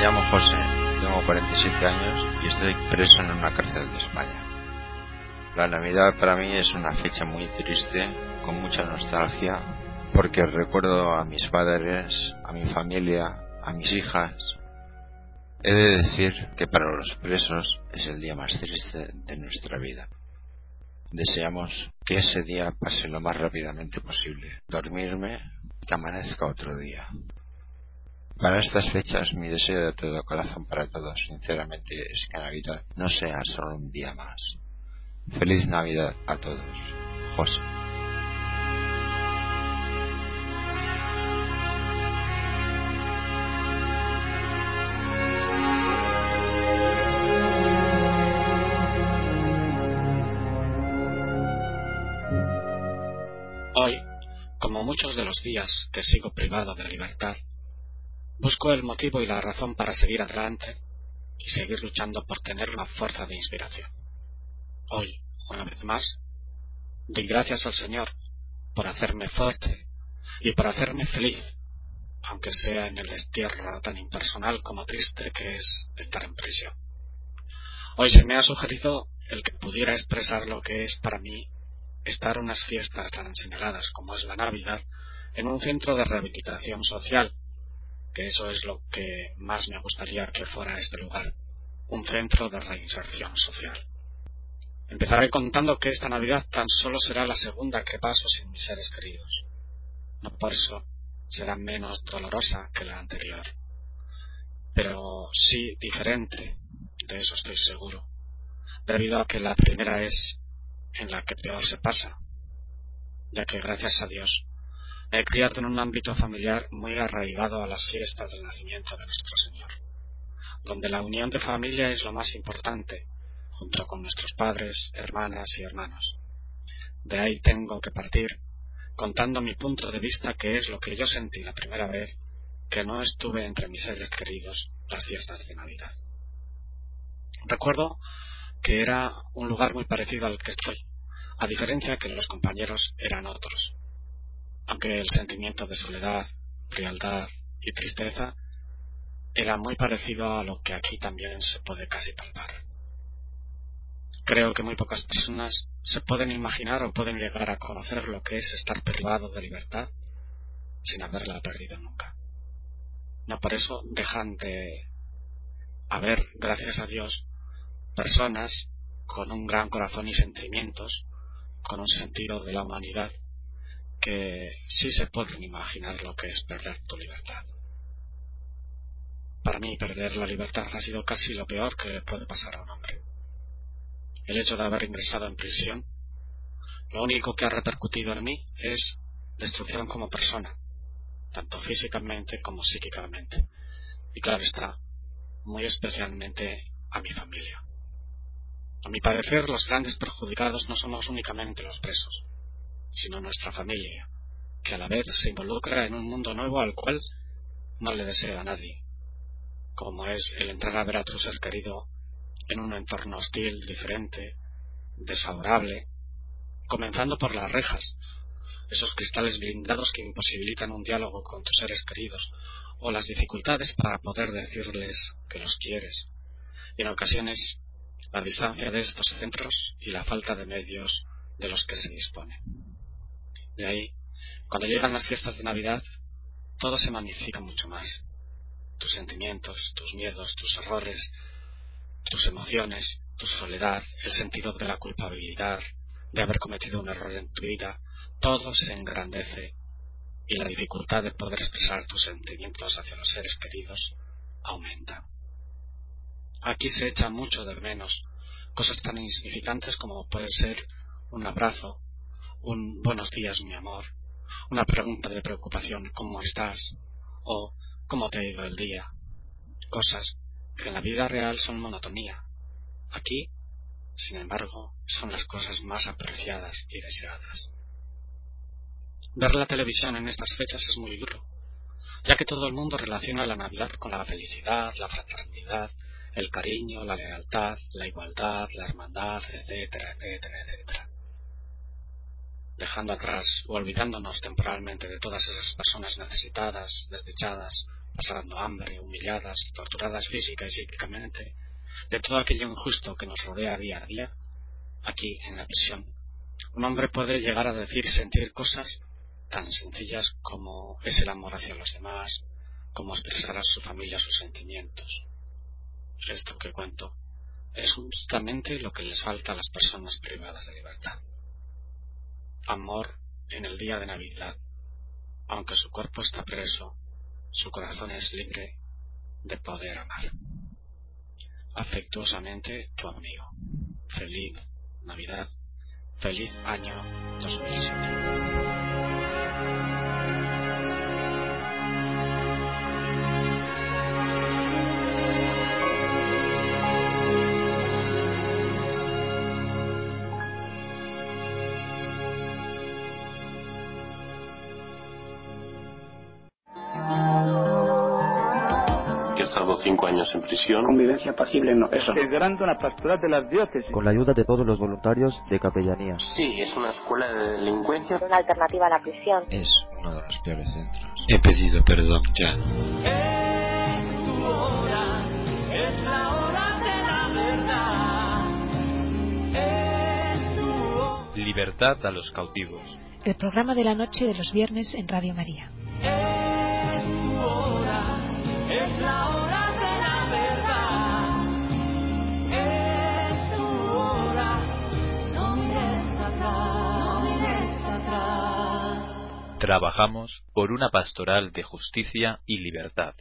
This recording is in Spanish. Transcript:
llamo José, tengo 47 años y estoy preso en una cárcel de España. La Navidad para mí es una fecha muy triste, con mucha nostalgia, porque recuerdo a mis padres, a mi familia, a mis hijas. He de decir que para los presos es el día más triste de nuestra vida. Deseamos que ese día pase lo más rápidamente posible, dormirme y que amanezca otro día. Para estas fechas mi deseo de todo corazón para todos, sinceramente, es que Navidad no sea solo un día más. Feliz Navidad a todos. José. Hoy, como muchos de los días que sigo privado de libertad, busco el motivo y la razón para seguir adelante y seguir luchando por tener una fuerza de inspiración. Hoy, una vez más, doy gracias al Señor por hacerme fuerte y por hacerme feliz, aunque sea en el destierro tan impersonal como triste que es estar en prisión. Hoy se me ha sugerido el que pudiera expresar lo que es para mí estar unas fiestas tan señaladas como es la Navidad en un centro de rehabilitación social, que eso es lo que más me gustaría que fuera este lugar, un centro de reinserción social. Empezaré contando que esta Navidad tan solo será la segunda que paso sin mis seres queridos. No por eso será menos dolorosa que la anterior, pero sí diferente, de eso estoy seguro, debido a que la primera es en la que peor se pasa, ya que gracias a Dios me he criado en un ámbito familiar muy arraigado a las fiestas del nacimiento de nuestro Señor, donde la unión de familia es lo más importante, junto con nuestros padres, hermanas y hermanos. De ahí tengo que partir contando mi punto de vista, que es lo que yo sentí la primera vez que no estuve entre mis seres queridos las fiestas de Navidad. Recuerdo que era un lugar muy parecido al que estoy, a diferencia que los compañeros eran otros, aunque el sentimiento de soledad, frialdad y tristeza era muy parecido a lo que aquí también se puede casi palpar. Creo que muy pocas personas se pueden imaginar o pueden llegar a conocer lo que es estar privado de libertad sin haberla perdido nunca. No por eso dejan de haber, gracias a Dios, personas con un gran corazón y sentimientos, con un sentido de la humanidad, que sí se pueden imaginar lo que es perder tu libertad. Para mí, perder la libertad ha sido casi lo peor que le puede pasar a un hombre. El hecho de haber ingresado en prisión, lo único que ha repercutido en mí es destrucción como persona, tanto físicamente como psíquicamente, y claro está, muy especialmente a mi familia. A mi parecer, los grandes perjudicados no somos únicamente los presos, sino nuestra familia, que a la vez se involucra en un mundo nuevo al cual no le desea a nadie, como es el entrar a ver a tu ser querido en un entorno hostil, diferente, desfavorable, comenzando por las rejas, esos cristales blindados que imposibilitan un diálogo con tus seres queridos, o las dificultades para poder decirles que los quieres, y en ocasiones la distancia de estos centros y la falta de medios de los que se dispone. De ahí, cuando llegan las fiestas de Navidad, todo se magnifica mucho más. Tus sentimientos, tus miedos, tus errores, tus emociones, tu soledad, el sentido de la culpabilidad, de haber cometido un error en tu vida, todo se engrandece y la dificultad de poder expresar tus sentimientos hacia los seres queridos aumenta. Aquí se echa mucho de menos cosas tan insignificantes como puede ser un abrazo, un buenos días mi amor, una pregunta de preocupación, ¿cómo estás? O ¿cómo te ha ido el día? Cosas que en la vida real son monotonía. Aquí, sin embargo, son las cosas más apreciadas y deseadas. Ver la televisión en estas fechas es muy duro, ya que todo el mundo relaciona la Navidad con la felicidad, la fraternidad, el cariño, la lealtad, la igualdad, la hermandad, etcétera, etcétera, etcétera. Dejando atrás o olvidándonos temporalmente de todas esas personas necesitadas, desdichadas, pasando hambre, humilladas, torturadas física y psíquicamente, de todo aquello injusto que nos rodea día a día, aquí en la prisión, un hombre puede llegar a decir y sentir cosas tan sencillas como es el amor hacia los demás, como expresar a su familia sus sentimientos. Esto que cuento es justamente lo que les falta a las personas privadas de libertad. Amor en el día de Navidad. Aunque su cuerpo está preso, su corazón es libre de poder amar. Afectuosamente, tu amigo. Feliz Navidad. Feliz año 2007. Que ha estado 5 años en prisión. Convivencia pasible, no, eso. Integrando la pastoral de las diócesis. Con la ayuda de todos los voluntarios de capellanía. Sí, es una escuela de delincuencia. Una alternativa a la prisión. Es uno de los peores centros. He pedido perdón ya. Es tu hora, es la hora de la verdad. Es tu hora. Libertad a los cautivos. El programa de la noche de los viernes en Radio María. Es tu hora, es la hora de la verdad. Es tu hora, no mires atrás, no mires atrás. Trabajamos por una pastoral de justicia y libertad.